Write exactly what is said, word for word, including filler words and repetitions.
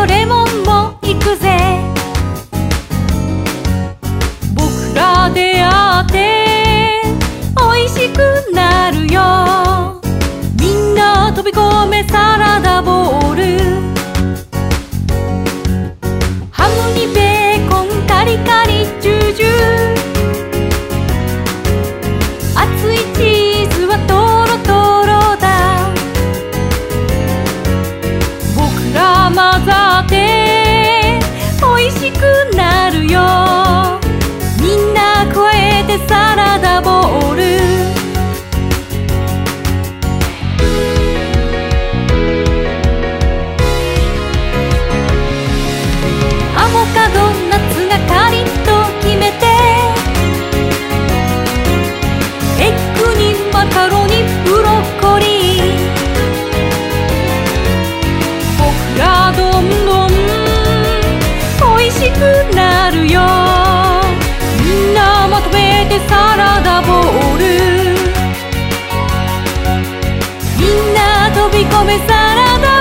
とレモンも行くぜ。僕ら出会って美味しくなるよ。みんな飛び込めサラダボウル。ハムにベーコンカリカリジュージュー。熱いチーズはトロトロだ。僕ら混ざって美味しくなるよ。みんな加えてサラダボウル。アボカドナッツがカリッと決めて、エッグにマカロニブロッコリー。僕らどんどん美味しくなるよ。みんなまとめてサラダボウル。みんな飛び込めサラダ